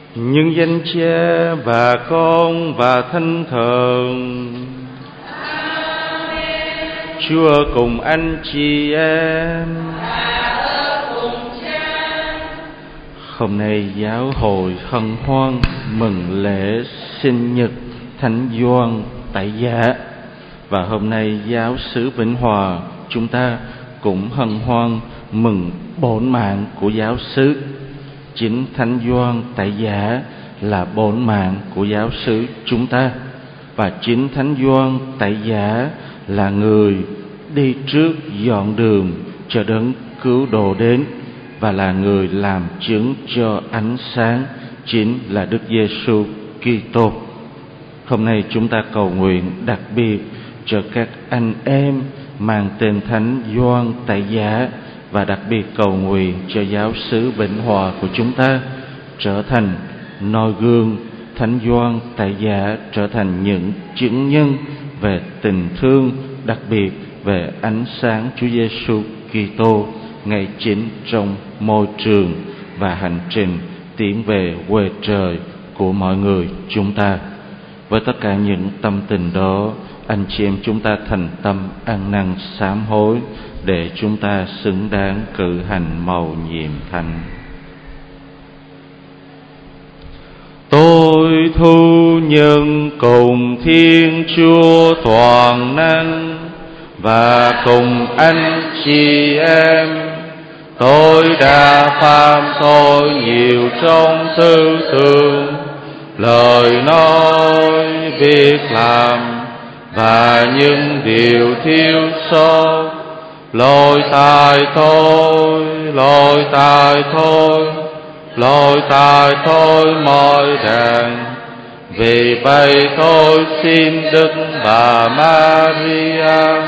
Nhưng danh Cha và Con và Thánh Thần. Chúa cùng anh chị em. Hôm nay giáo hội hân hoan mừng lễ sinh nhật Thánh Gioan Tẩy Giả, và hôm nay giáo xứ Vĩnh Hòa chúng ta cũng hân hoan mừng bổn mạng của giáo xứ. Chính Thánh Gioan Tẩy Giả là bổn mạng của giáo xứ chúng ta, và chính Thánh Gioan Tẩy Giả là người đi trước dọn đường cho đấng cứu độ đến, và là người làm chứng cho ánh sáng, chính là Đức Giêsu Kitô. Hôm nay chúng ta cầu nguyện đặc biệt cho các anh em mang tên Thánh Gioan Tẩy Giả, và đặc biệt cầu nguyện cho giáo xứ Vĩnh Hòa của chúng ta trở thành noi gương. Thánh Gioan Tẩy Giả trở thành những chứng nhân về tình thương, đặc biệt về ánh sáng Chúa Giêsu Kitô ngay chính trong môi trường và hành trình tiến về quê trời của mọi người chúng ta. Với tất cả những tâm tình đó, anh chị em chúng ta thành tâm ăn năn sám hối để chúng ta xứng đáng cử hành mầu nhiệm thánh. Tôi thu nhận cùng Thiên Chúa toàn năng và cùng anh chị em, tôi đã phạm tội nhiều trong tư tưởng, lời nói, việc làm và những điều thiếu sót. Lỗi tại tôi, lỗi tại tôi, lỗi tại tôi mọi đàn. Vì vậy tôi xin Đức Bà Maria,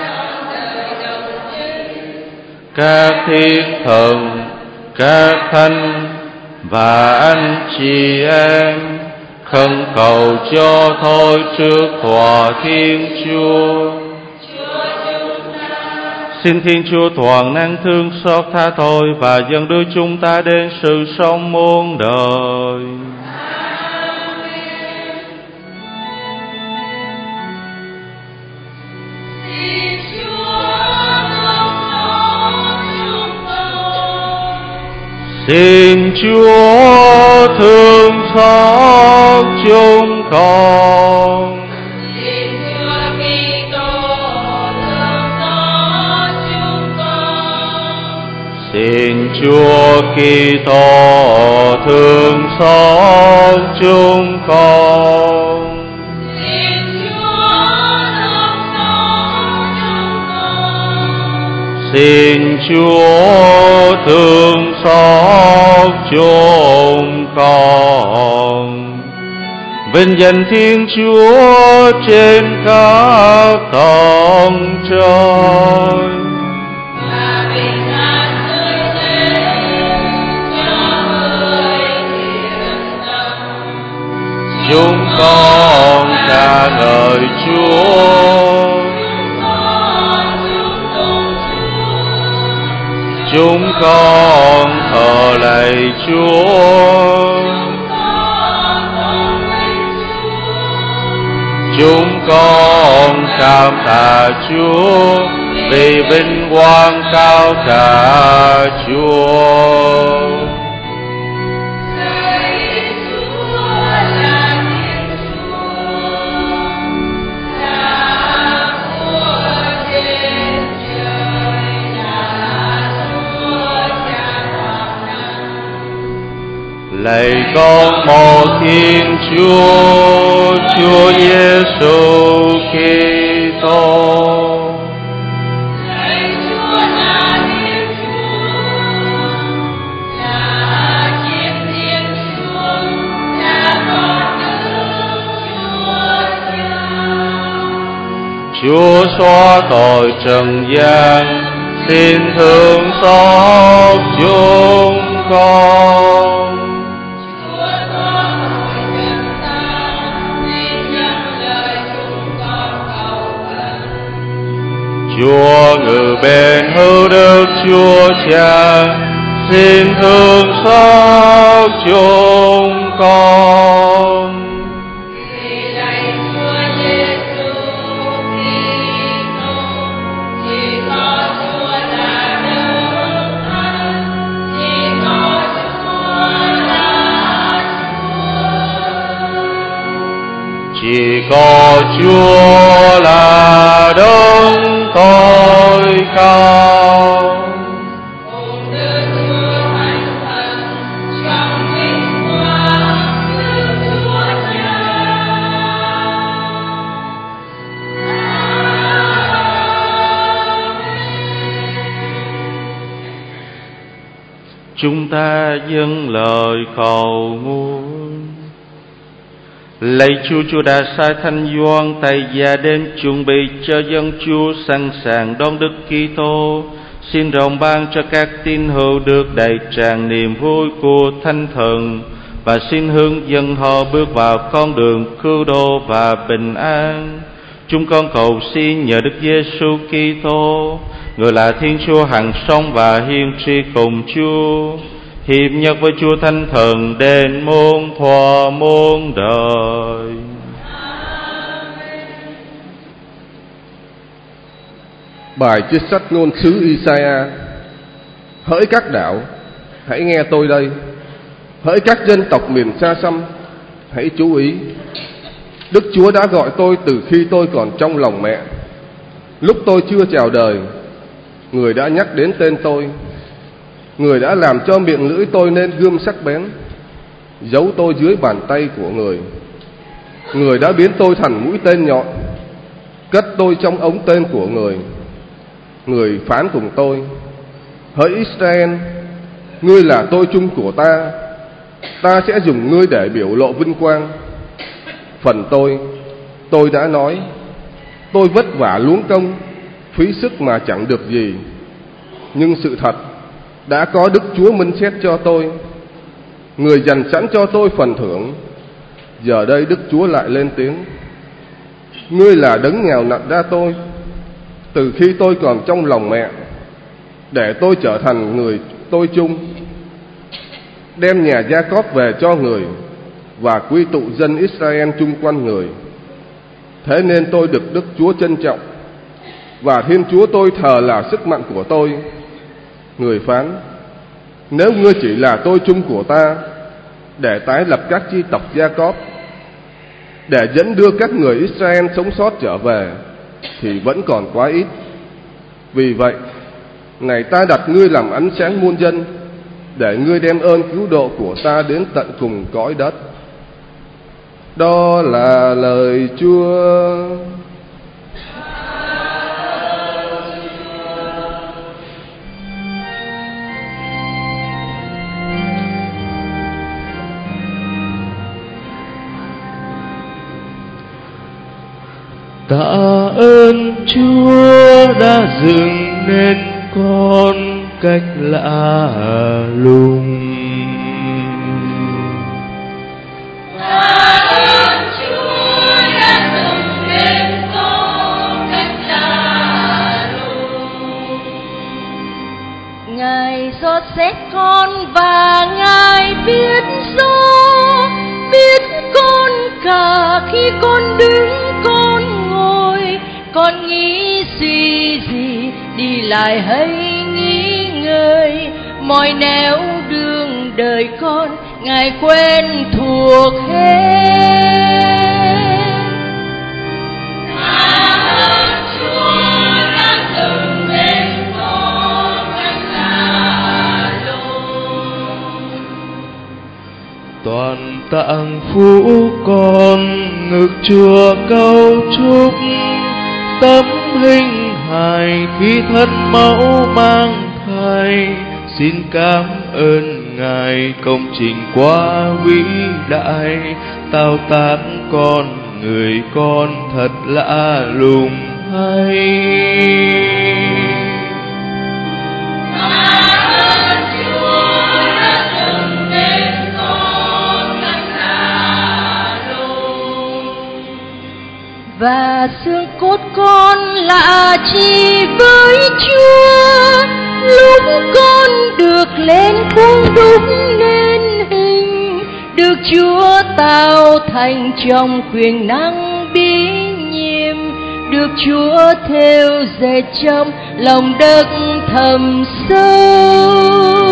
các thiên thần, các thánh và anh chị em khẩn cầu cho tôi trước tòa Thiên Chúa. Xin Thiên Chúa toàn năng thương xót tha tội và dẫn đưa chúng ta đến sự sống muôn đời. Xin Chúa thương xót chúng con. Xin Chúa Kitô thương xót chúng con. Xin Chúa thương xót chúng con. Vinh danh Thiên Chúa trên các tầng trời. Chúng con ca ngợi Chúa. Chúng con thờ lạy Chúa. Chúng con cảm tạ Chúa vì vinh quang cao cả Chúa. Lạy con một Thiên Chúa, Chúa Giêsu Kitô. Lạy Chúa là Thiên Chúa, là Thiên Thiên Chúa, là con Đức Chúa Cha. Chúa xóa tội trần gian, xin thương xót chúng con. Chúa ngự bên hữu đức Chúa Cha, xin thương xót chúng con. Chỉ có Chúa là đấng tối cao. Chúng ta dâng lời cầu nguyện. Lạy Chúa, Chúa đã sai Thánh Gioan Tẩy Gia đến chuẩn bị cho dân Chúa sẵn sàng đón Đức Kitô. Xin rộng ban cho các tín hữu được đầy tràn niềm vui của Thánh Thần, và xin hướng dẫn họ bước vào con đường cứu độ và bình an. Chúng con cầu xin nhờ Đức Giêsu Kitô, Người là Thiên Chúa hằng sống và hiên tri cùng Chúa, hiệp nhất với Chúa Thánh Thần đến muôn thuở muôn đời. Bài trích sách ngôn sứ Isaiah. Hỡi các đạo, hãy nghe tôi đây. Hỡi các dân tộc miền xa xăm, hãy chú ý. Đức Chúa đã gọi tôi từ khi tôi còn trong lòng mẹ. Lúc tôi chưa chào đời, Người đã nhắc đến tên tôi. Người đã làm cho miệng lưỡi tôi nên gươm sắc bén, giấu tôi dưới bàn tay của Người. Người đã biến tôi thành mũi tên nhọn, cất tôi trong ống tên của Người. Người phán cùng tôi: hỡi Israel, ngươi là tôi chung của ta. Ta sẽ dùng ngươi để biểu lộ vinh quang. Phần tôi đã nói, tôi vất vả luống công, phí sức mà chẳng được gì. Nhưng sự thật, đã có Đức Chúa minh xét cho tôi. Người dành sẵn cho tôi phần thưởng. Giờ đây Đức Chúa lại lên tiếng: ngươi là đấng nhào nặn ra tôi từ khi tôi còn trong lòng mẹ, để tôi trở thành người tôi chung, đem nhà Gia-cóp về cho Người, và quy tụ dân Israel chung quanh Người. Thế nên tôi được Đức Chúa trân trọng, và Thiên Chúa tôi thờ là sức mạnh của tôi. Người phán: nếu ngươi chỉ là tôi chung của ta, để tái lập các chi tộc Gia-cóp, để dẫn đưa các người Israel sống sót trở về, thì vẫn còn quá ít. Vì vậy, này ta đặt ngươi làm ánh sáng muôn dân, để ngươi đem ơn cứu độ của ta đến tận cùng cõi đất. Đó là lời Chúa. Tạ ơn Chúa đã dựng nên con cách lạ lùng. Tạ ơn Chúa đã dựng nên con cách lạ lùng. Ngài xót xét con và Ngài biết rõ, biết con cả khi con đứng con ngồi, con nghĩ suy gì, đi lại hay nghĩ ngơi, mọi nẻo đường đời con Ngài quen thuộc hết. Tạ ơn Chúa đã dựng nên con cách lạ lùng. Toàn tạng phủ con ngực Chúa cấu trúc, tấm hình hài khi thân mẫu mang thai. Xin cảm ơn Ngài công trình quá vĩ đại, tạo tác con người con thật lạ lùng hay. Và xương cốt con lạ chi với Chúa, lúc con được lên khuôn đúc nên hình, được Chúa tạo thành trong quyền năng bí nhiệm, được Chúa theo dệt trong lòng đất thẳm sâu.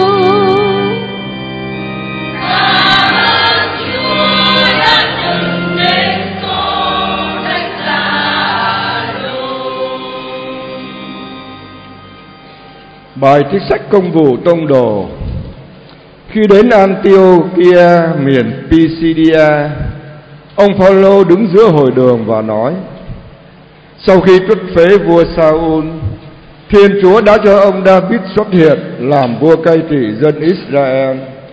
Bài trích sách Công vụ Tông Đồ. Khi đến Antiochia miền Pisidia, ông Phaolô đứng giữa hội đường và nói: sau khi truất phế vua Saul, Thiên Chúa đã cho ông David xuất hiện làm vua cai trị dân Israel.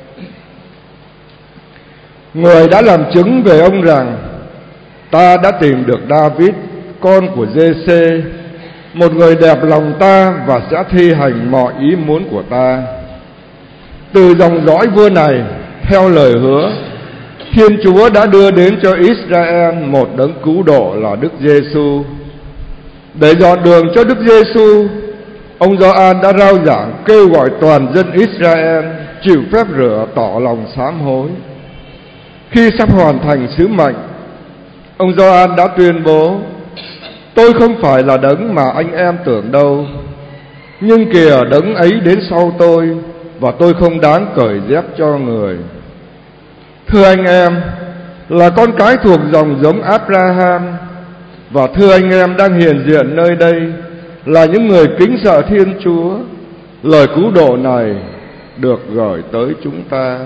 Người đã làm chứng về ông rằng: ta đã tìm được David, con của Giê-xê, một người đẹp lòng ta, và sẽ thi hành mọi ý muốn của ta. Từ dòng dõi vua này, theo lời hứa, Thiên Chúa đã đưa đến cho Israel một đấng cứu độ là Đức Giê-xu. Để dọn đường cho Đức Giê-xu, ông Gioan đã rao giảng kêu gọi toàn dân Israel chịu phép rửa tỏ lòng sám hối. Khi sắp hoàn thành sứ mệnh, ông Gioan đã tuyên bố: tôi không phải là đấng mà anh em tưởng đâu, nhưng kìa đấng ấy đến sau tôi, và tôi không đáng cởi dép cho người. Thưa anh em, là con cái thuộc dòng giống Abraham, và thưa anh em đang hiện diện nơi đây là những người kính sợ Thiên Chúa, lời cứu độ này được gửi tới chúng ta.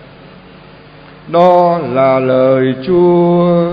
Đó là lời Chúa.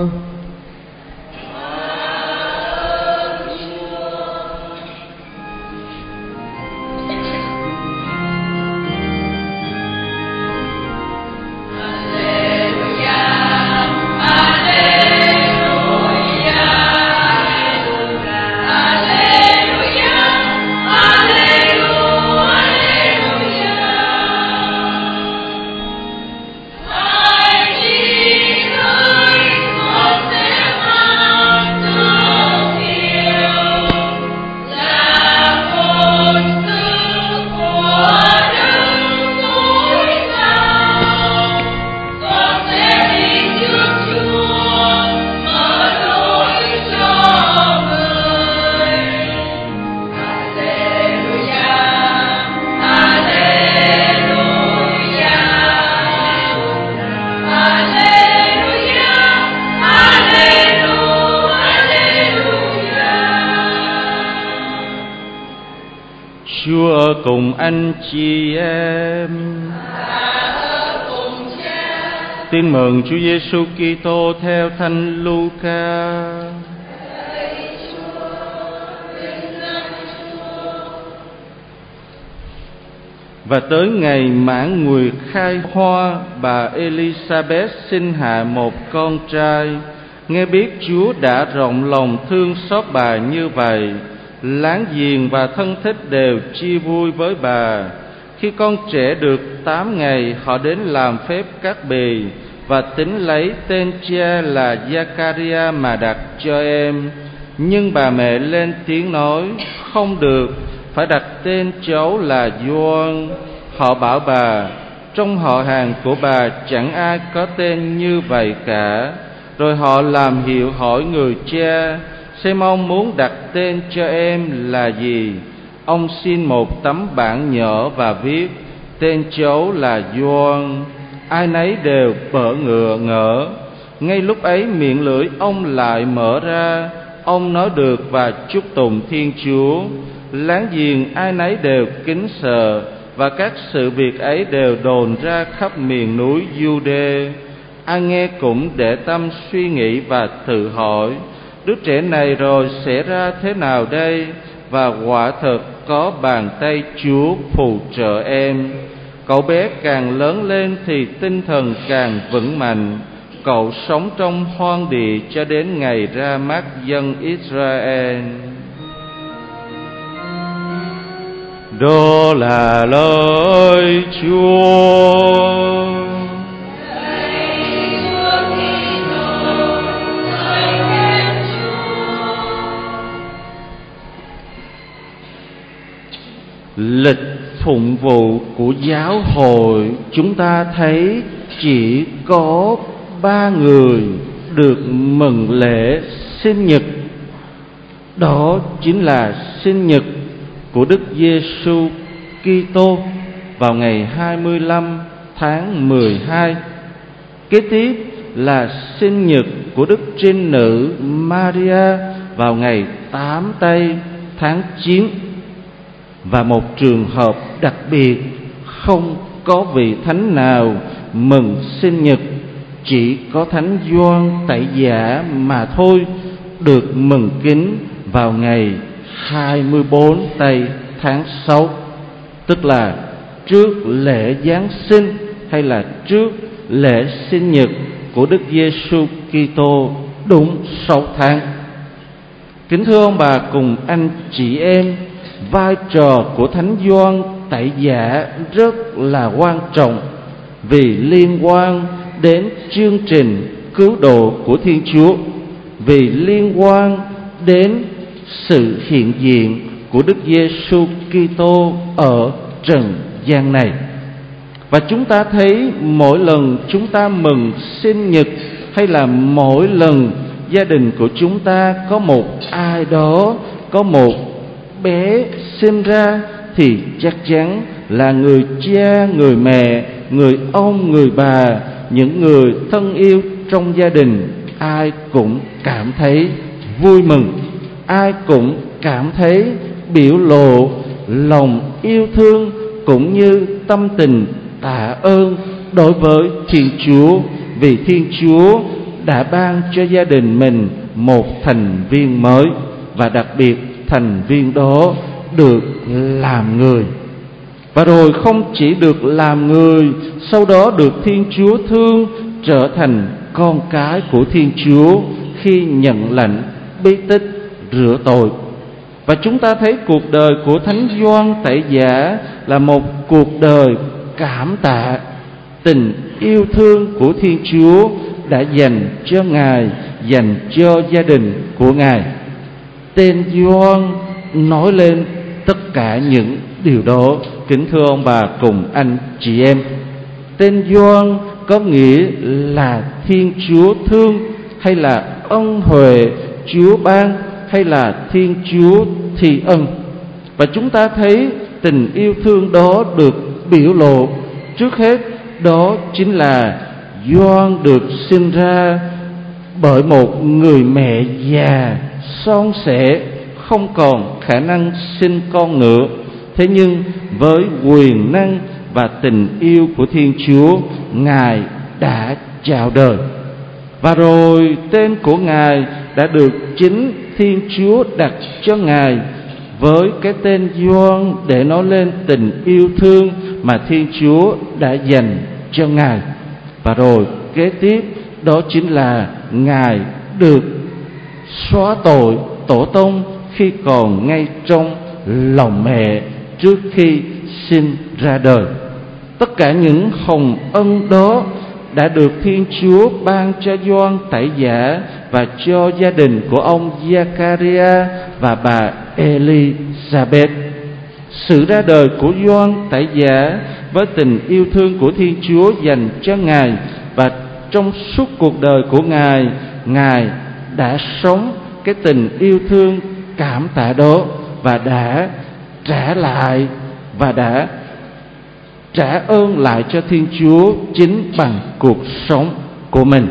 Chúa cùng anh chị em. Tin mừng Chúa Giêsu Kitô theo Thánh Luca. Và tới ngày mãn nguyệt khai hoa, bà Elizabeth sinh hạ một con trai. Nghe biết Chúa đã rộng lòng thương xót bà như vậy, láng giềng và thân thích đều chia vui với bà. Khi con trẻ được 8 ngày, họ đến làm phép cắt bì và tính lấy tên cha là Gia-ca-ri-a mà đặt cho em. Nhưng bà mẹ lên tiếng nói: không được, phải đặt tên cháu là Gioan. Họ bảo bà: trong họ hàng của bà chẳng ai có tên như vậy cả. Rồi họ làm hiệu hỏi người cha xem ông muốn đặt tên cho em là gì. Ông xin một tấm bảng nhỏ và viết: tên cháu là Gioan. Ai nấy đều bỡ ngỡ. Ngay lúc ấy miệng lưỡi ông lại mở ra, ông nói được và chúc tụng Thiên Chúa. Láng giềng ai nấy đều kính sợ, và các sự việc ấy đều đồn ra khắp miền núi Giu-đê. Ai nghe cũng để tâm suy nghĩ và tự hỏi: đứa trẻ này rồi sẽ ra thế nào đây? Và quả thật có bàn tay Chúa phù trợ em. Cậu bé càng lớn lên thì tinh thần càng vững mạnh. Cậu sống trong hoang địa cho đến ngày ra mắt dân Israel. Đó là lời Chúa. Lịch phụng vụ của giáo hội chúng ta thấy chỉ có 3 người được mừng lễ sinh nhật. Đó chính là sinh nhật của Đức Giêsu Kitô vào ngày 25 tháng 12. Kế tiếp là sinh nhật của Đức Trinh Nữ Maria vào ngày 8 tây tháng 9. Và một trường hợp đặc biệt, không có vị thánh nào mừng sinh nhật, chỉ có Thánh Gioan Tẩy Giả mà thôi, được mừng kính vào ngày 24 tây tháng 6, tức là trước lễ Giáng sinh hay là trước lễ sinh nhật của Đức Giêsu Kitô đúng 6 tháng. Kính thưa ông bà cùng anh chị em, vai trò của Thánh Gioan Tẩy Giả rất là quan trọng vì liên quan đến chương trình cứu độ của Thiên Chúa, vì liên quan đến sự hiện diện của Đức Giêsu Kitô ở trần gian này. Và chúng ta thấy mỗi lần chúng ta mừng sinh nhật, hay là mỗi lần gia đình của chúng ta có một ai đó, có một bé sinh ra, thì chắc chắn là người cha, người mẹ, người ông, người bà, những người thân yêu trong gia đình, ai cũng cảm thấy vui mừng, ai cũng cảm thấy biểu lộ lòng yêu thương cũng như tâm tình tạ ơn đối với Thiên Chúa, vì Thiên Chúa đã ban cho gia đình mình một thành viên mới, và đặc biệt thành viên đó được làm người. Và rồi không chỉ được làm người, sau đó được Thiên Chúa thương, trở thành con cái của Thiên Chúa khi nhận lãnh bí tích rửa tội. Và chúng ta thấy cuộc đời của Thánh Gioan Tẩy Giả là một cuộc đời cảm tạ tình yêu thương của Thiên Chúa đã dành cho Ngài, dành cho gia đình của Ngài. Tên Gioan nói lên tất cả những điều đó. Kính thưa ông bà cùng anh chị em, tên Gioan có nghĩa là Thiên Chúa thương, hay là ân huệ Chúa ban, hay là Thiên Chúa thi ân. Và chúng ta thấy tình yêu thương đó được biểu lộ. Trước hết đó chính là Gioan được sinh ra bởi một người mẹ già son sẻ, không còn khả năng sinh con nữa. Thế nhưng với quyền năng và tình yêu của Thiên Chúa, Ngài đã chào đời. Và rồi tên của Ngài đã được chính Thiên Chúa đặt cho Ngài với cái tên Gioan, để nói lên tình yêu thương mà Thiên Chúa đã dành cho Ngài. Và rồi kế tiếp đó chính là Ngài được xóa tội tổ tông khi còn ngay trong lòng mẹ, trước khi sinh ra đời. Tất cả những hồng ân đó đã được Thiên Chúa ban cho Gioan Tẩy Giả và cho gia đình của ông Giacaria và bà Elizabeth. Sự ra đời của Gioan Tẩy Giả với tình yêu thương của Thiên Chúa dành cho Ngài, và trong suốt cuộc đời của Ngài, Ngài đã sống cái tình yêu thương cảm tạ đó, và đã trả lại và đã trả ơn lại cho Thiên Chúa chính bằng cuộc sống của mình.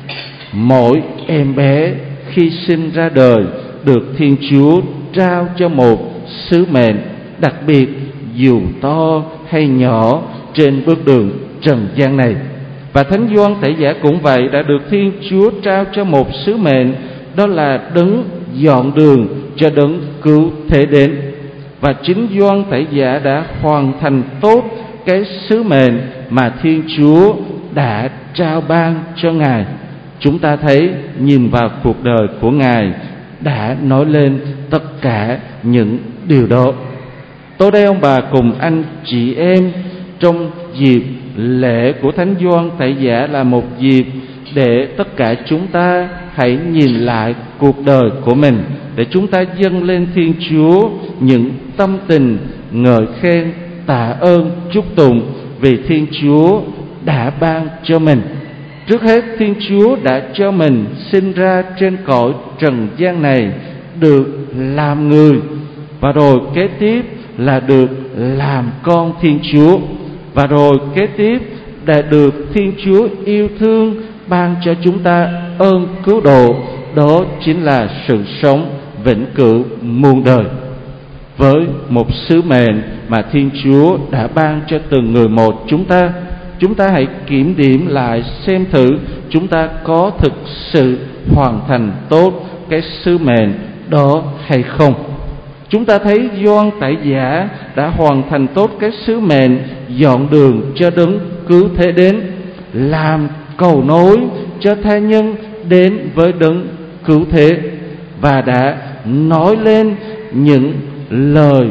Mỗi em bé khi sinh ra đời được Thiên Chúa trao cho một sứ mệnh đặc biệt, dù to hay nhỏ, trên bước đường trần gian này. Và Thánh Gioan Tẩy Giả cũng vậy, đã được Thiên Chúa trao cho một sứ mệnh, đó là đấng dọn đường cho đấng cứu thế đến. Và chính Gioan Tẩy Giả đã hoàn thành tốt cái sứ mệnh mà Thiên Chúa đã trao ban cho Ngài. Chúng ta thấy nhìn vào cuộc đời của Ngài đã nói lên tất cả những điều đó. Tối đây ông bà cùng anh chị em, trong dịp lễ của Thánh Gioan Tẩy Giả là một dịp để tất cả chúng ta hãy nhìn lại cuộc đời của mình, để chúng ta dâng lên Thiên Chúa những tâm tình ngợi khen, tạ ơn, chúc tụng, vì Thiên Chúa đã ban cho mình. Trước hết Thiên Chúa đã cho mình sinh ra trên cõi trần gian này được làm người, và rồi kế tiếp là được làm con Thiên Chúa, và rồi kế tiếp đã được Thiên Chúa yêu thương ban cho chúng ta ơn cứu độ, đó chính là sự sống vĩnh cửu muôn đời. Với một sứ mệnh mà Thiên Chúa đã ban cho từng người một chúng ta hãy kiểm điểm lại xem thử chúng ta có thực sự hoàn thành tốt cái sứ mệnh đó hay không. Chúng ta thấy Gioan Tẩy Giả đã hoàn thành tốt cái sứ mệnh dọn đường cho đấng cứu thế đến, làm cầu nối cho tha nhân đến với đấng cứu thế, và đã nói lên những lời,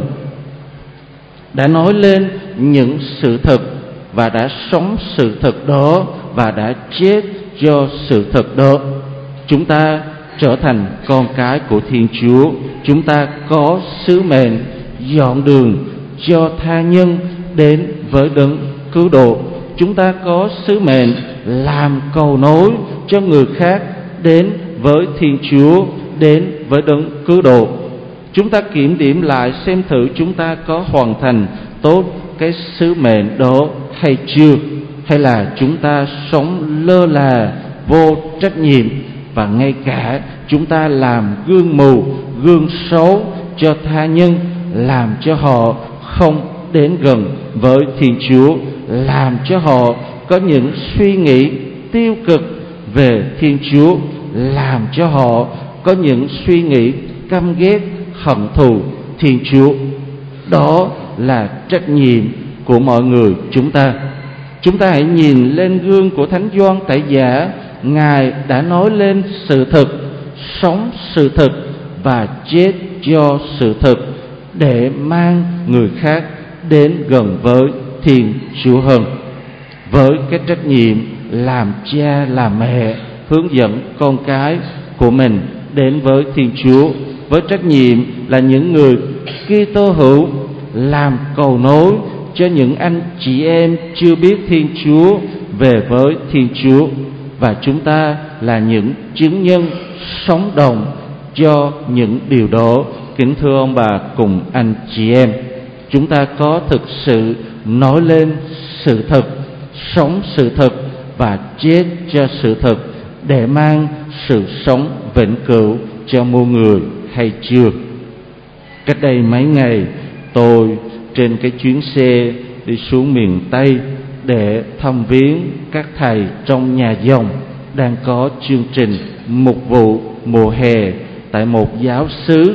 đã nói lên những sự thật, và đã sống sự thật đó, và đã chết cho sự thật đó. Chúng ta trở thành con cái của Thiên Chúa. Chúng ta có sứ mệnh dọn đường cho tha nhân đến với đấng cứu độ. Chúng ta có sứ mệnh làm cầu nối cho người khác đến với Thiên Chúa, đến với đấng cứu độ. Chúng ta kiểm điểm lại xem thử chúng ta có hoàn thành tốt cái sứ mệnh đó hay chưa, hay là chúng ta sống lơ là, vô trách nhiệm, và ngay cả chúng ta làm gương mù, gương xấu cho tha nhân, làm cho họ không đến gần với Thiên Chúa, làm cho họ có những suy nghĩ tiêu cực về Thiên Chúa, làm cho họ có những suy nghĩ căm ghét, hận thù Thiên Chúa. Đó là trách nhiệm của mọi người chúng ta. Chúng ta hãy nhìn lên gương của Thánh Gioan Tẩy Giả. Ngài đã nói lên sự thật, sống sự thật và chết cho sự thật, để mang người khác đến gần với Thiên Chúa hơn. Với cái trách nhiệm làm cha làm mẹ hướng dẫn con cái của mình đến với Thiên Chúa, với trách nhiệm là những người Kitô hữu làm cầu nối cho những anh chị em chưa biết Thiên Chúa về với Thiên Chúa, và chúng ta là những chứng nhân sống động cho những điều đó. Kính thưa ông bà cùng anh chị em, chúng ta có thực sự nói lên sự thật, sống sự thật và chết cho sự thật, để mang sự sống vĩnh cửu cho muôn người hay chưa? Cách đây mấy ngày, tôi trên cái chuyến xe đi xuống miền Tây để thăm viếng các thầy trong nhà dòng đang có chương trình mục vụ mùa hè tại một giáo xứ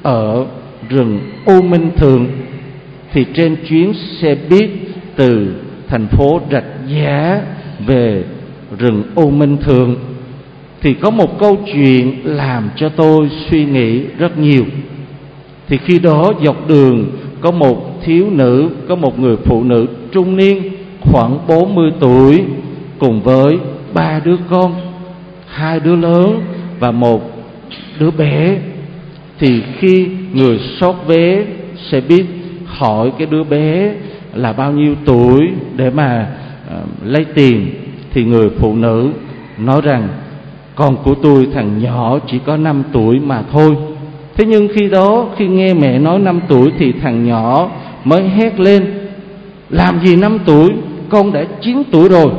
ở rừng U Minh Thượng. Thì trên chuyến xe buýt từ thành phố Rạch Giá về rừng U Minh Thượng thì có một câu chuyện làm cho tôi suy nghĩ rất nhiều. Thì khi đó dọc đường có một thiếu nữ, có một người phụ nữ trung niên khoảng 40 tuổi cùng với 3 đứa con, 2 đứa lớn và một đứa bé. Thì khi người soát vé xe buýt hỏi cái đứa bé là bao nhiêu tuổi để mà lấy tiền, thì người phụ nữ nói rằng con của tôi thằng nhỏ chỉ có 5 tuổi mà thôi. Thế nhưng khi đó, khi nghe mẹ nói 5 tuổi thì thằng nhỏ mới hét lên: làm gì 5 tuổi, con đã 9 tuổi rồi.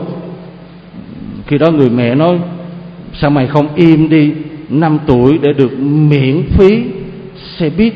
Khi đó người mẹ nói: sao mày không im đi, 5 tuổi để được miễn phí xe buýt.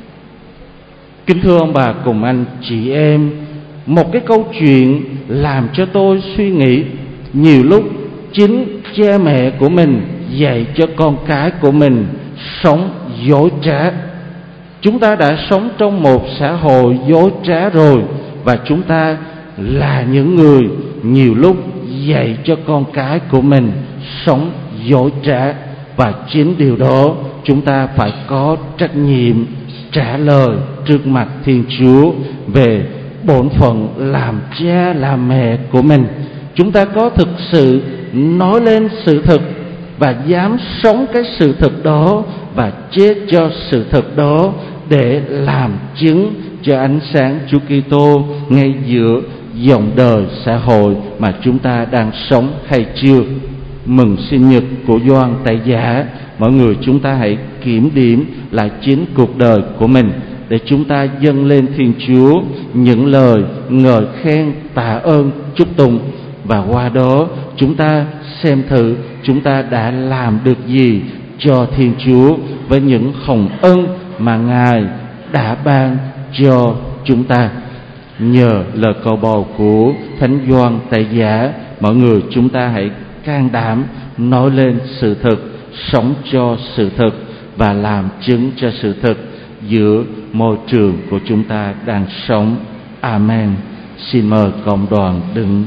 Kính thưa ông bà cùng anh chị em, một cái câu chuyện làm cho tôi suy nghĩ. Nhiều lúc chính cha mẹ của mình dạy cho con cái của mình sống dối trá. Chúng ta đã sống trong một xã hội dối trá rồi, và chúng ta là những người nhiều lúc dạy cho con cái của mình sống dối trá. Và chính điều đó chúng ta phải có trách nhiệm trả lời trước mặt Thiên Chúa về bổn phận làm cha làm mẹ của mình. Chúng ta có thực sự nói lên sự thật và dám sống cái sự thật đó và chết cho sự thật đó, để làm chứng cho ánh sáng Chúa Kitô ngay giữa dòng đời xã hội mà chúng ta đang sống hay chưa. Mừng sinh nhật của Gioan Tẩy Giả, mọi người chúng ta hãy kiểm điểm lại chính cuộc đời của mình để chúng ta dâng lên Thiên Chúa những lời ngợi khen, tạ ơn, chúc tụng, và qua đó chúng ta xem thử chúng ta đã làm được gì cho Thiên Chúa với những hồng ân mà Ngài đã ban cho chúng ta. Nhờ lời cầu bầu của Thánh Gioan Tẩy Giả, mọi người chúng ta hãy can đảm nói lên sự thực, sống cho sự thực và làm chứng cho sự thực giữa môi trường của chúng ta đang sống. Amen. Xin mời cộng đoàn đứng.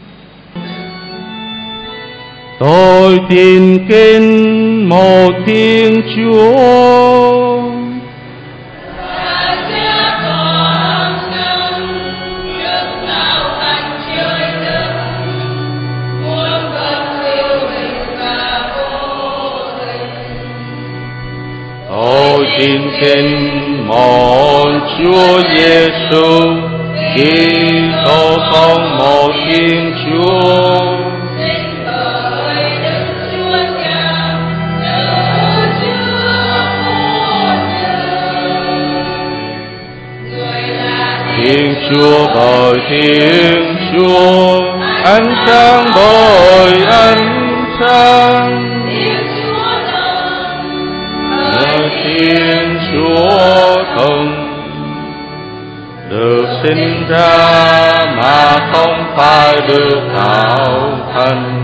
Tôi tin kính một Thiên Chúa, tôi tin kính một Chúa Giêsu, Kitô không một Thiên Chúa. Thiên Chúa bởi Thiên Chúa, ánh sáng bởi ánh sáng. Thiên Chúa Thần được sinh ra mà không phải được tạo thành.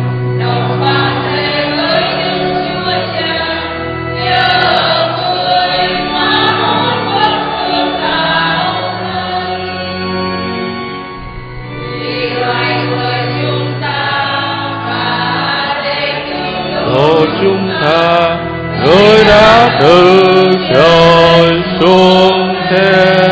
Của chúng ta, Người đã từ trời xuống thế,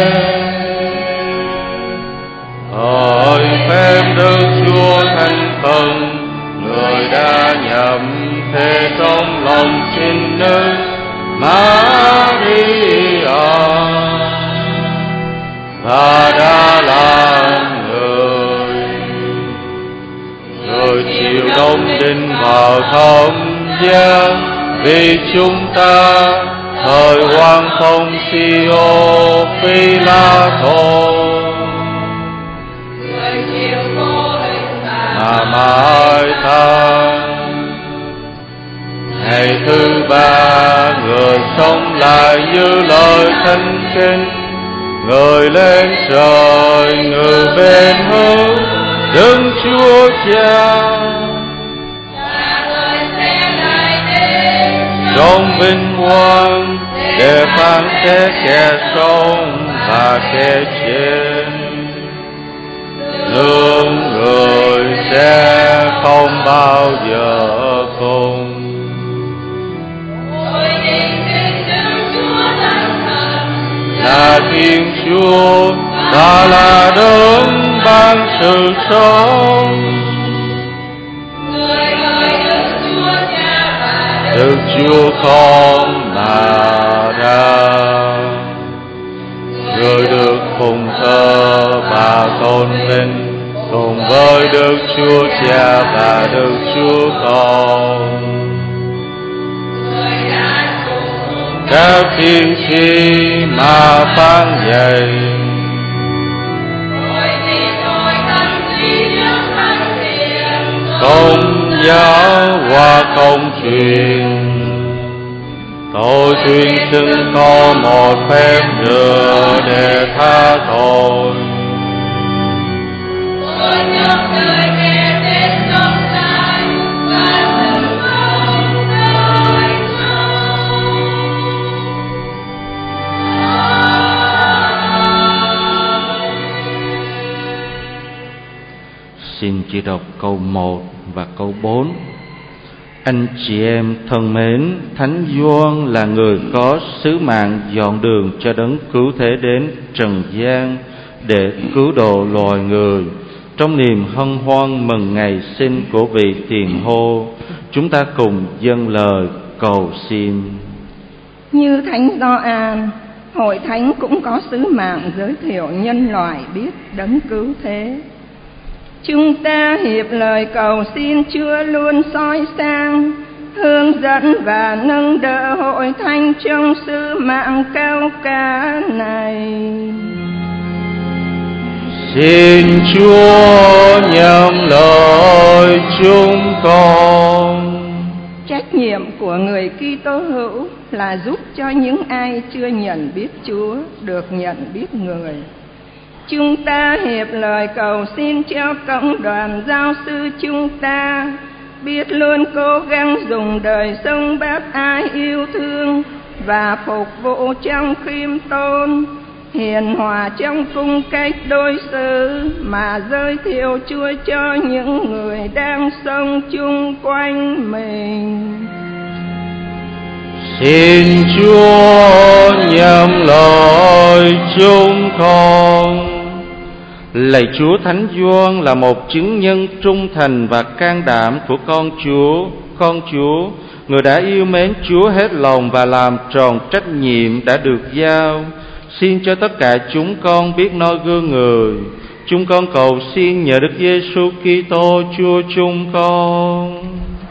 hỡi phép Đức Chúa Thánh Thần, Người đã nhậm thế trong lòng sinh nữ Maria và đã làm người. Người chịu đóng đinh vào thâm gian vì chúng ta, thời hoàng phong Siô Phi-la-tô, mà mãi than. Ngày thứ ba, Người sống lại như lời thánh kinh, Người lên trời ngự bên hướng Đức Chúa Cha. Trong vinh quang để phán xét kẻ sống và kẻ chết, lương Người sẽ không bao giờ cùng. Là Thiên Chúa và là đấng ban sự sống, Đức Chúa Con mà ra. Người được phụng thờ và tôn vinh cùng với Đức Chúa Cha và Đức Chúa Con. Các tiên tri mà phán dạy, không giáo và không truyền. Tôi tuyên xưng có một phép rửa để tha tội. Xin chỉ đọc câu 1 và câu 4. Anh chị em thân mến, Thánh Gioan là người có sứ mạng dọn đường cho đấng cứu thế đến trần gian để cứu độ loài người. Trong niềm hân hoan mừng ngày sinh của vị tiền hô, chúng ta cùng dâng lời cầu xin. Như Thánh Gioan, Hội Thánh cũng có sứ mạng giới thiệu nhân loại biết đấng cứu thế. Chúng ta hiệp lời cầu xin Chúa luôn soi sang, hướng dẫn và nâng đỡ hội thánh trong sứ mạng cao cả này. Xin Chúa nhậm lời chúng con. Trách nhiệm của người Kitô hữu là giúp cho những ai chưa nhận biết Chúa được nhận biết Người. Chúng ta hiệp lời cầu xin cho cộng đoàn giáo sư chúng ta biết luôn cố gắng dùng đời sống bác ái yêu thương và phục vụ trong khiêm tốn, hiền hòa trong cung cách đối xử mà giới thiệu Chúa cho những người đang sống chung quanh mình. Xin Chúa nhậm lời chúng con. Lạy Chúa, Thánh Gioan là một chứng nhân trung thành và can đảm của con Chúa, người đã yêu mến Chúa hết lòng và làm tròn trách nhiệm đã được giao. Xin cho tất cả chúng con biết noi gương Người. Chúng con cầu xin nhờ Đức Giêsu Kitô Chúa chúng con.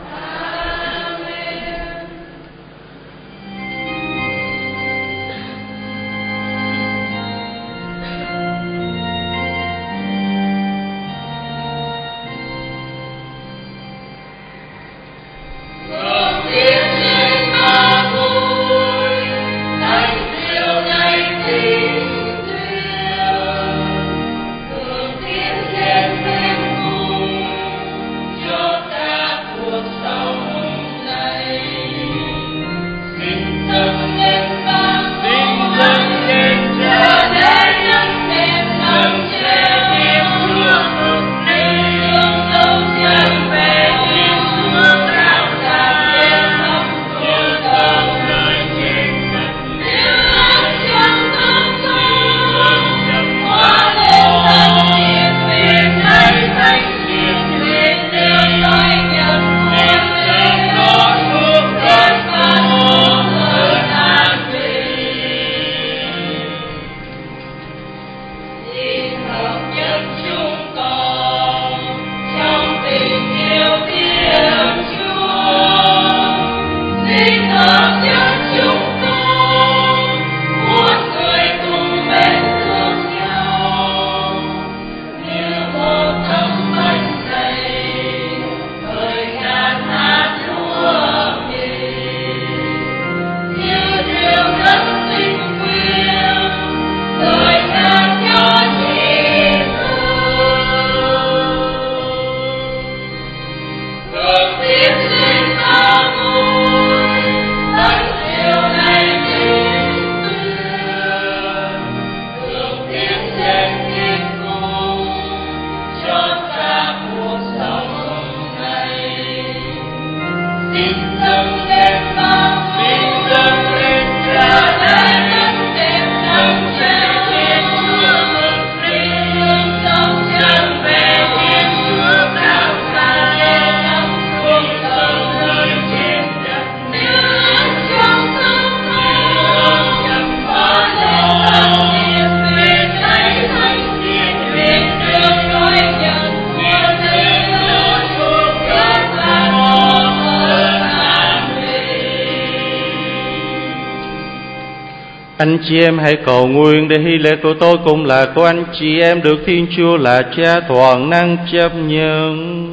Anh chị em hãy cầu nguyện để hy lễ của tôi cũng là của anh chị em được Thiên Chúa là Cha toàn năng chấp nhận.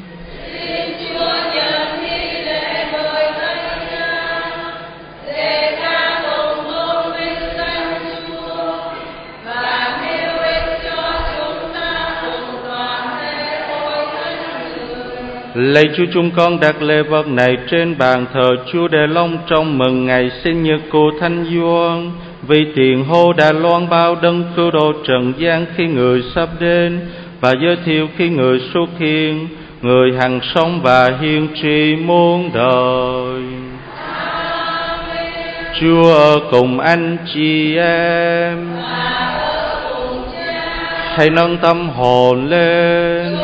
Lạy Chúa, chúng con đặt lễ vật này trên bàn thờ Chúa để long trọng mừng ngày sinh nhật của Thánh Gioan, vì tiền hô đã loan bao đấng cứu độ trần gian khi Người sắp đến, và giới thiệu khi Người xuất hiện, Người hằng sống và hiên tri muôn đời. Chúa ở cùng anh chị em. Hãy nâng tâm hồn lên.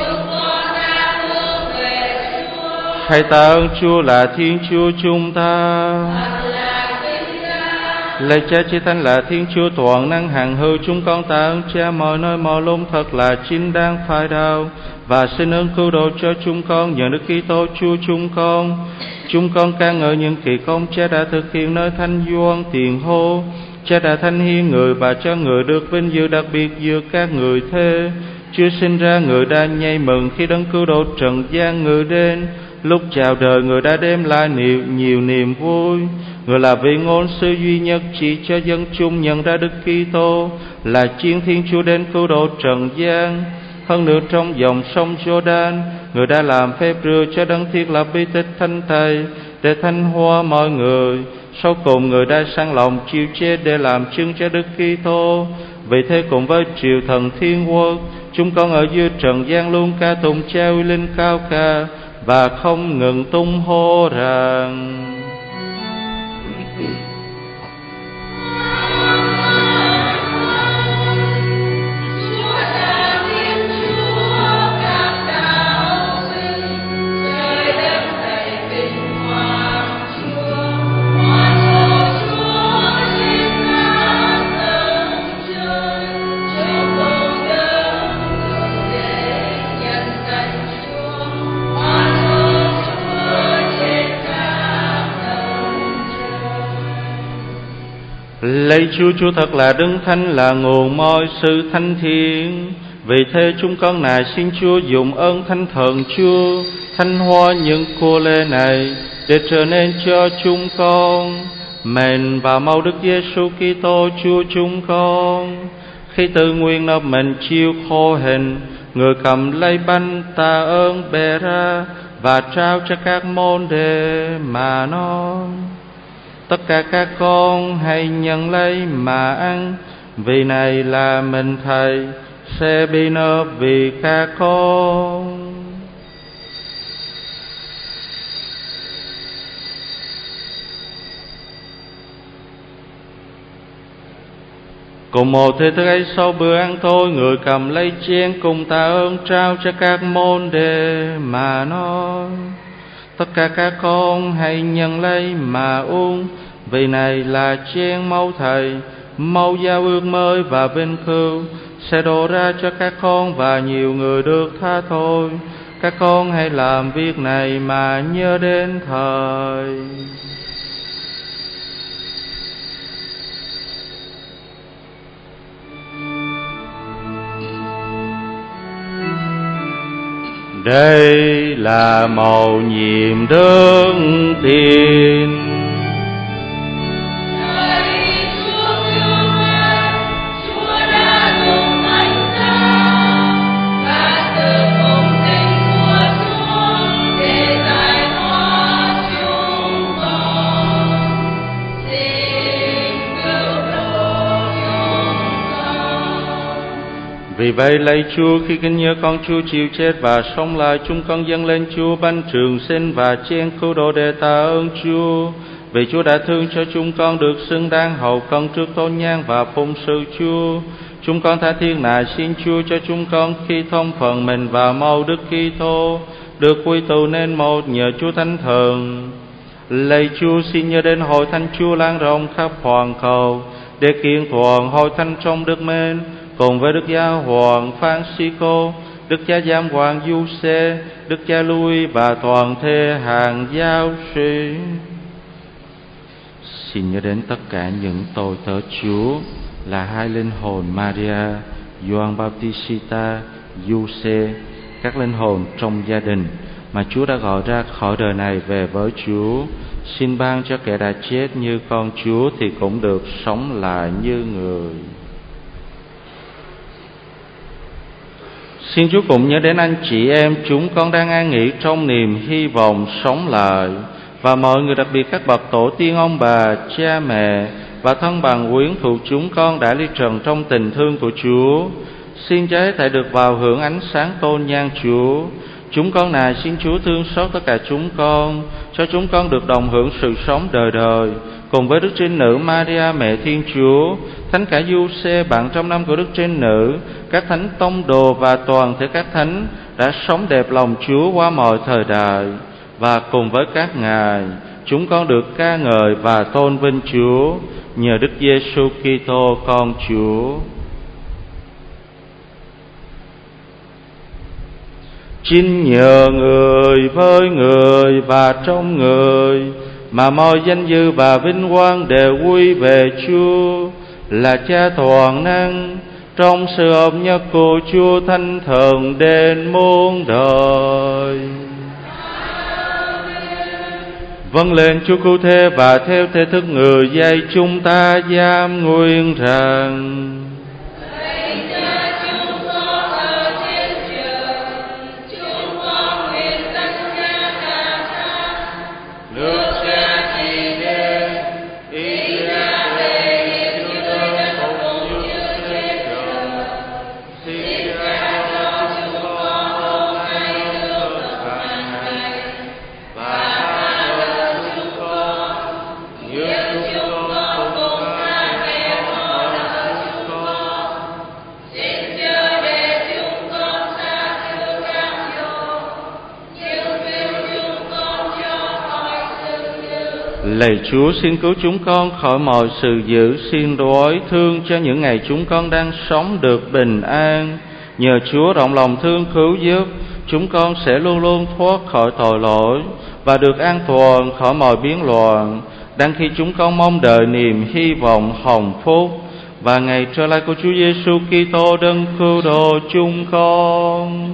Hãy tạ ơn Chúa là Thiên Chúa chúng ta. Lạy Cha Chí Thánh là Thiên Chúa toàn năng hằng hữu, chúng con tạ ơn Cha mọi nơi mọi lúc thật là chính đáng phải đạo, và xin ơn cứu độ cho chúng con nhờ Đức Kitô Chúa chúng con. Chúng con ca ngợi những kỳ công Cha đã thực hiện nơi Thánh Gioan tiền hô. Cha đã thánh hiến người và cho người được vinh dự đặc biệt giữa các người thế. Chúa sinh ra người đã nhảy mừng khi đấng cứu độ trần gian người đến. Lúc chào đời người đã đem lại nhiều niềm vui. Người là vị ngôn sứ duy nhất chỉ cho dân chúng nhận ra Đức Kitô là chiến Thiên Chúa đến cứu độ trần gian. Hơn nữa trong dòng sông Giô-đan, người đã làm phép rửa cho đấng thiết lập bí tích thánh thầy để thánh hóa mọi người. Sau cùng người đã sẵn lòng chịu chết để làm chứng cho Đức Kitô. Vì thế cùng với triều thần thiên quốc, chúng con ở dưới trần gian luôn ca tụng Cha uy linh cao ca và không ngừng tung hô rằng: Lạy Chúa, Chúa thật là Đấng Thánh, là nguồn mọi sự thánh thiện. Vì thế chúng con nài xin Chúa dùng ơn Thánh Thần Chúa thánh hóa những cô lễ này để trở nên cho chúng con mệnh và màu Đức Giêsu Kitô Chúa chúng con. Khi tự nguyện nộp mình chịu khổ hình, người cầm lấy bánh tạ ơn bẻ ra và trao cho các môn đệ mà nói: tất cả các con hãy nhận lấy mà ăn, vì này là mình Thầy sẽ bị nộp vì các con. Cùng một thế thức ấy, sau bữa ăn tối, người cầm lấy chén cùng tạ ơn trao cho các môn đệ mà nói: tất cả các con hãy nhận lấy mà uống, vì này là chén máu Thầy, máu giao ước mới và vinh cửu, sẽ đổ ra cho các con và nhiều người được tha tội. Các con hãy làm việc này mà nhớ đến Thầy. Đây là mầu nhiệm đức tin. Vì vậy lạy Chúa, khi kính nhớ con Chúa chịu chết và sống lại, chúng con dâng lên Chúa bánh trường sinh và chén cứu độ để tạ ơn Chúa. Vì Chúa đã thương cho chúng con được xứng đáng hầu cân trước tôn nhang và phụng sự Chúa. Chúng con tha thiết nài xin Chúa cho chúng con khi thông phần mình và màu Đức Kitô được quy tụ nên một nhờ Chúa Thánh Thần. Lạy Chúa, xin nhớ đến hội thánh Chúa lan rộng khắp hoàn cầu để kiện toàn hội thánh trong đức mến, cùng với Đức Giáo hoàng Francisco, Đức Cha Giám hoàng Giuse, Đức Cha Louis và toàn thể hàng giáo sĩ. Xin nhớ đến tất cả những tôi tớ Chúa là hai linh hồn Maria, Gioan Baptista, Giuse, các linh hồn trong gia đình mà Chúa đã gọi ra khỏi đời này về với Chúa. Xin ban cho kẻ đã chết như con Chúa thì cũng được sống lại như người. Xin Chúa cũng nhớ đến anh chị em chúng con đang an nghỉ trong niềm hy vọng sống lại, và mọi người, đặc biệt các bậc tổ tiên, ông bà, cha mẹ và thân bằng quyến thuộc chúng con đã ly trần trong tình thương của Chúa. Xin cho hết thảy được vào hưởng ánh sáng tôn nhang Chúa. Chúng con nài xin Chúa thương xót tất cả chúng con, cho chúng con được đồng hưởng sự sống đời đời cùng với Đức Trinh Nữ Maria mẹ Thiên Chúa, Thánh cả Giuse bạn trong năm của Đức Trinh Nữ, các thánh tông đồ và toàn thể các thánh đã sống đẹp lòng Chúa qua mọi thời đại. Và cùng với các ngài, chúng con được ca ngợi và tôn vinh Chúa. nhờ Đức Giêsu Kitô con Chúa. Chính nhờ người, với người và trong người mà mọi danh dự và vinh quang đều quy về Chúa là Cha toàn năng, trong sự hợp nhất của Chúa Thánh Thần đến muôn đời. Vâng lên Chúa cứu thế và theo thể thức người dạy chúng ta giam nguyện rằng: Lạy Chúa, xin cứu chúng con khỏi mọi sự dữ, xin đói thương cho những ngày chúng con đang sống được bình an. Nhờ Chúa rộng lòng thương cứu giúp, chúng con sẽ luôn luôn thoát khỏi tội lỗi và được an toàn khỏi mọi biến loạn, đang khi chúng con mong đợi niềm hy vọng hồng phúc và ngày trở lại của Chúa Giêsu Kitô đấng cứu độ chúng con.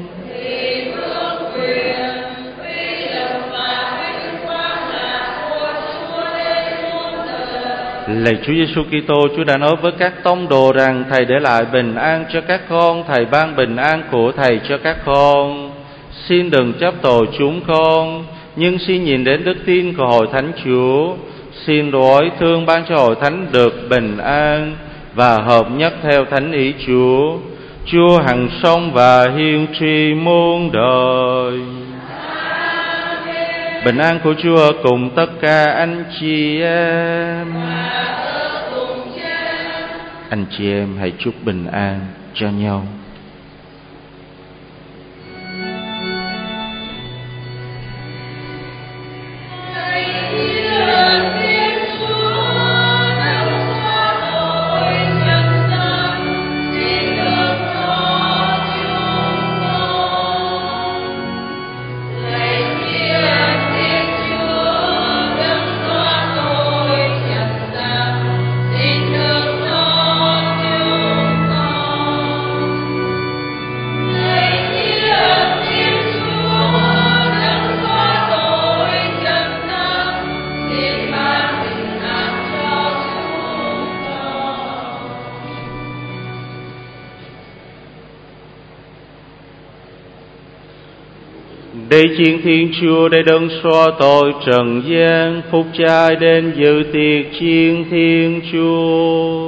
Lạy Chúa Giêsu Kitô, Chúa đã nói với các tông đồ rằng Thầy để lại bình an cho các con, Thầy ban bình an của Thầy cho các con. Xin đừng chấp tội chúng con, nhưng xin nhìn đến đức tin của hội thánh Chúa. Xin đói thương ban cho hội thánh được bình an và hợp nhất theo thánh ý Chúa. Chúa hằng sống và hiên tri muôn đời. Bình an của Chúa ở cùng tất cả anh chị em. Anh chị em hãy chúc bình an cho nhau. Đây chiên Thiên Chúa để đấng xóa tội trần gian, phúc trai đến dự tiệc chiên Thiên Chúa.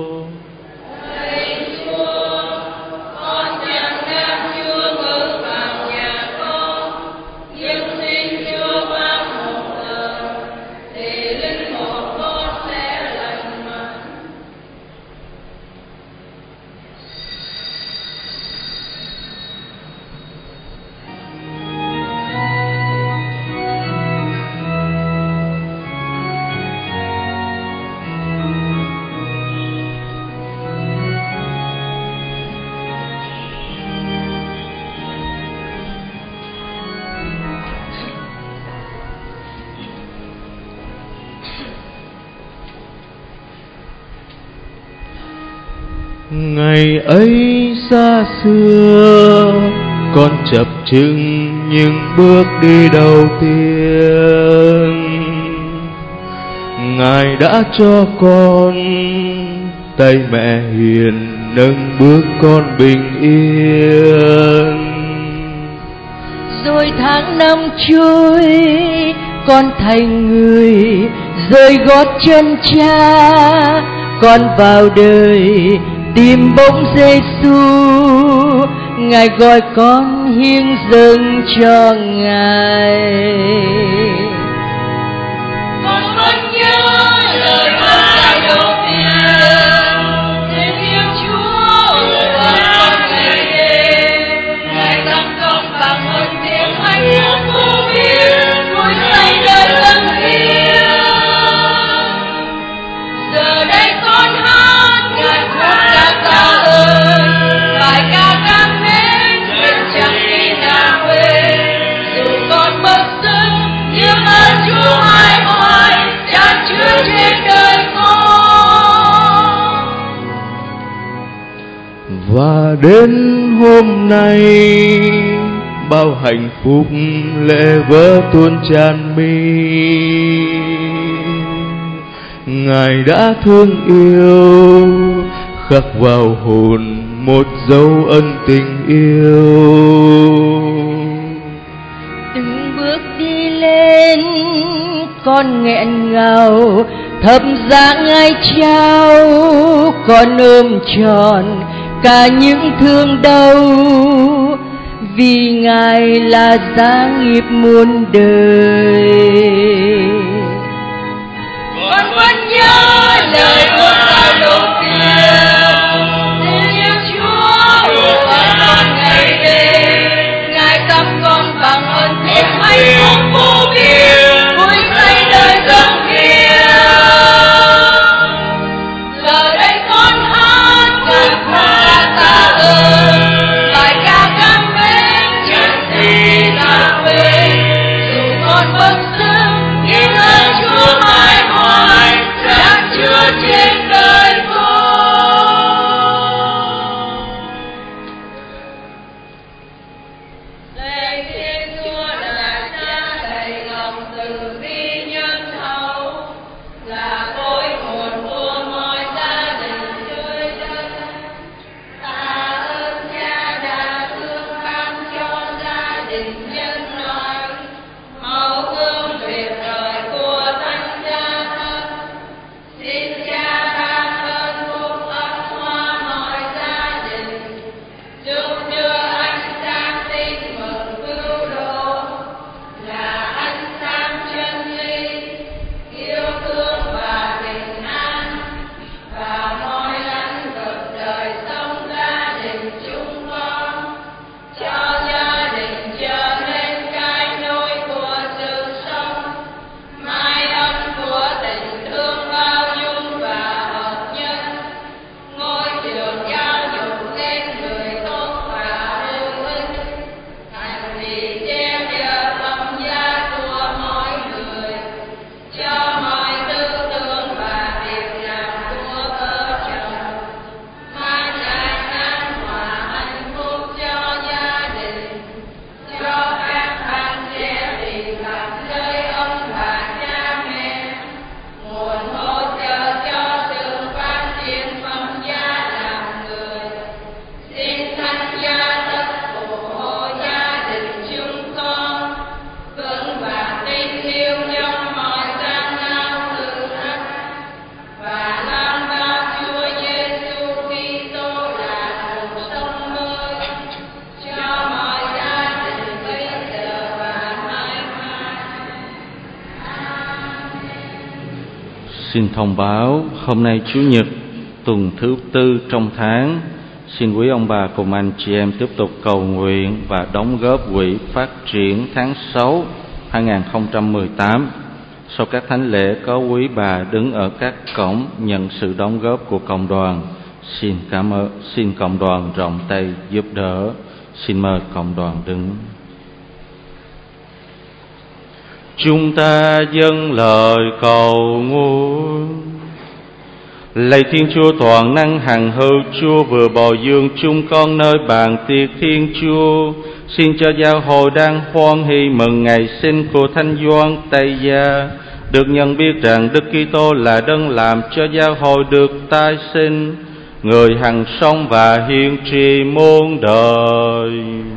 Ngày ấy xa xưa, con chập chững những bước đi đầu tiên. Ngài đã cho con tay mẹ hiền nâng bước con bình yên. Rồi tháng năm trôi, con thành người rơi gót chân cha. Con vào đời tìm bóng Giêsu, Ngài gọi con hiến dâng cho Ngài. Con vẫn nhớ lời bác dạy đầu tiên, thêm yêu Chúa và con ngày đêm. Ngài tăng công bằng ơn tiếng hạnh phúc vô biên, vui say đời dân hiến. Giờ đây và đến hôm nay bao hạnh phúc lệ vỡ tuôn tràn mi. Ngài đã thương yêu khắc vào hồn một dấu ân tình yêu. Từng bước đi lên con nghẹn ngào, thập giá Ngài trao con ôm tròn cả những thương đau, vì Ngài là giá nghiệp muôn đời. Con vẫn nhớ lời ước ao đầu tiên từ yêu Chúa ủa con ngày đêm. Ngài cắm con bằng ơn thiêng hạnh phúc vô biên, vui say đời dâng hiến. Giờ đây con hát ngợi ca tạ ơn, bài ca cảm mến chẳng gì là quên. Dù con bất xứng nhưng ơn Chúa mãi hoài chan chứa trên đời con. Lạy Thiên Chúa là Cha đầy lòng từ bi nhân hậu, là cội nguồn của mọi gia đình nơi đây. Tạ ơn Cha đã thương ban cho gia đình nhân loại mẫu gương tuyệt vời của Thánh Cha Thân. Xin Cha ban ơn phúc ân hoa mọi gia đình, giúp đưa ánh sáng tin mừng cứu độ, là ánh sáng chân lý, yêu thương và bình an, và mọi lãnh vực đời sống gia đình chúng con, cho gia đình trở nên cái nôi của sự sống, mái ấm của tình thương bao dung và hợp nhất, ngôi trường giáo dục nên người tốt và hữu ích, thành vì che chở tâm giá của mỗi người, cho mọi tư tưởng và việc làm của vợ chồng, mang lại an hòa hạnh phúc cho gia đình, cho các bạn trẻ tìm gặp nơi ông bà cha mẹ, nguồn hỗ trợ cho sự phát triển phẩm giá làm người. Xin Thánh Cha Thật phù hộ gia đình chúng con vững vàng tin yêu trong mọi gian lao thử thách, và lan bao Chúa Giêsu Kitô là cuộc sống mới cho mọi gia đình bây giờ và mãi mãi. Xin thông báo hôm nay Chủ nhật tuần thứ tư trong tháng, xin quý ông bà cùng anh chị em tiếp tục cầu nguyện và đóng góp quỹ phát triển tháng 6 2018. Sau các thánh lễ có quý bà đứng ở các cổng nhận sự đóng góp của cộng đoàn. Xin cảm ơn, xin cộng đoàn rộng tay giúp đỡ. Xin mời cộng đoàn đứng. Chúng ta dâng lời cầu nguyện. Lạy Thiên Chúa toàn năng hằng hữu, Chúa vừa bồi dưỡng chúng con nơi bàn tiệc Thiên Chúa, xin cho giáo hội đang hoan hỷ mừng ngày sinh của Thánh Gioan Tây Gia được nhận biết rằng Đức Kitô là đấng làm cho giáo hội được tái sinh, người hằng sống và hiển trị muôn đời.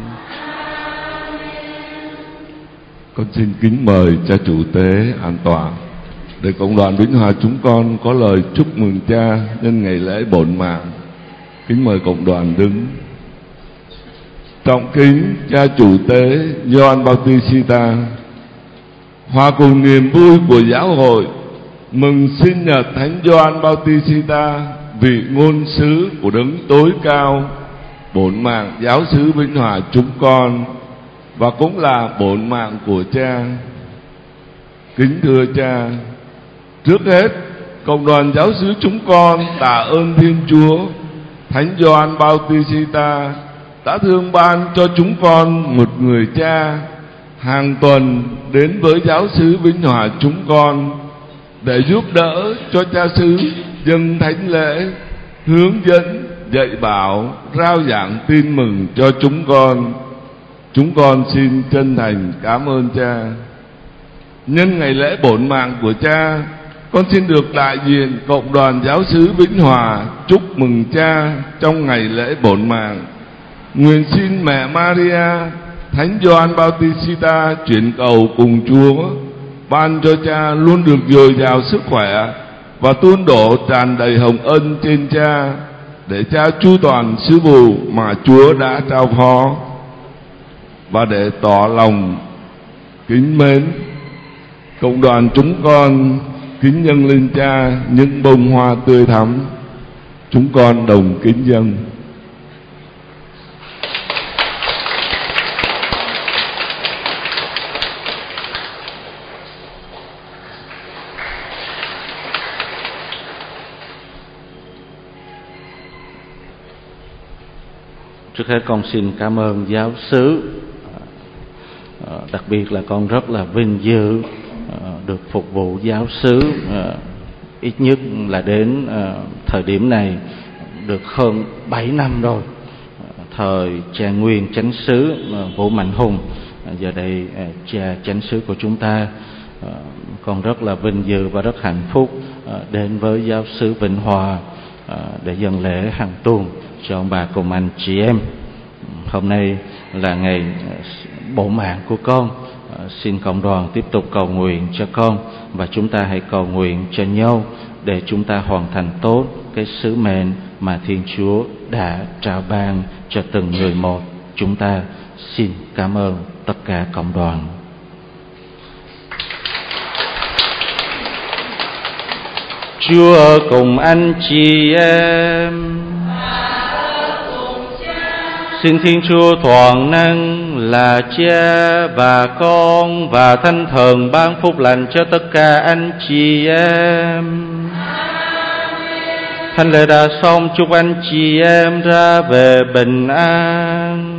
Con xin kính mời cha chủ tế an tọa để cộng đoàn Vĩnh Hòa chúng con có lời chúc mừng cha nhân ngày lễ bổn mạng. Kính mời cộng đoàn đứng. Trọng kính cha chủ tế Gioan Bautista, hòa cùng niềm vui của giáo hội mừng sinh nhật Thánh Gioan Bautista, vị ngôn sứ của đấng tối cao, bổn mạng giáo xứ Vĩnh Hòa chúng con, và cũng là bổn mạng của cha. Kính thưa cha, trước hết cộng đoàn giáo xứ chúng con tạ ơn Thiên Chúa, Thánh Gioan Bautista đã thương ban cho chúng con một người cha hàng tuần đến với giáo xứ Vĩnh Hòa chúng con để giúp đỡ cho cha xứ dâng thánh lễ, hướng dẫn dạy bảo, rao giảng tin mừng cho chúng con. Chúng con xin chân thành cảm ơn Cha. Nhân ngày lễ bổn mạng của Cha, con xin được đại diện cộng đoàn giáo xứ Vĩnh Hòa chúc mừng Cha trong ngày lễ bổn mạng. Nguyện xin mẹ Maria, Thánh Gioan Bautista chuyển cầu cùng Chúa, ban cho Cha luôn được dồi dào sức khỏe và tuôn đổ tràn đầy hồng ân trên Cha, để Cha chu toàn sứ vụ mà Chúa đã trao phó. Và để tỏ lòng kính mến, cộng đoàn chúng con kính dâng lên Cha những bông hoa tươi thắm. Chúng con đồng kính dâng. Trước hết con xin cảm ơn giáo xứ. Đặc biệt là con rất là vinh dự được phục vụ giáo xứ, ít nhất là đến thời điểm này được hơn 7 năm rồi. Thời cha nguyên chánh xứ Vũ Mạnh Hùng, giờ đây cha chánh xứ của chúng ta. Con rất là vinh dự và rất hạnh phúc đến với giáo xứ Vĩnh Hòa để dâng lễ hàng tuần cho ông bà cùng anh chị em. Hôm nay là ngày bổ mạng của con. Xin cộng đoàn tiếp tục cầu nguyện cho con, và chúng ta hãy cầu nguyện cho nhau để chúng ta hoàn thành tốt cái sứ mệnh mà Thiên Chúa đã trao ban cho từng người một. Chúng ta xin cảm ơn tất cả cộng đoàn. Chúa cùng anh chị em. Xin Thiên Chúa toàn năng là Cha và Con và Thánh Thần ban phúc lành cho tất cả anh chị em. Thánh lễ đã xong, chúc anh chị em ra về bình an.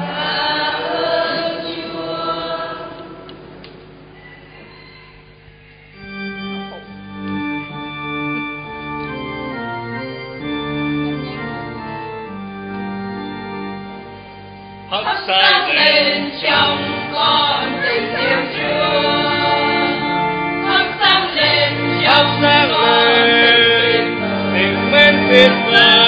Hấp sáng lên trong con tình yêu Chúa, hấp sáng lên trong con tình mến tuyệt vời.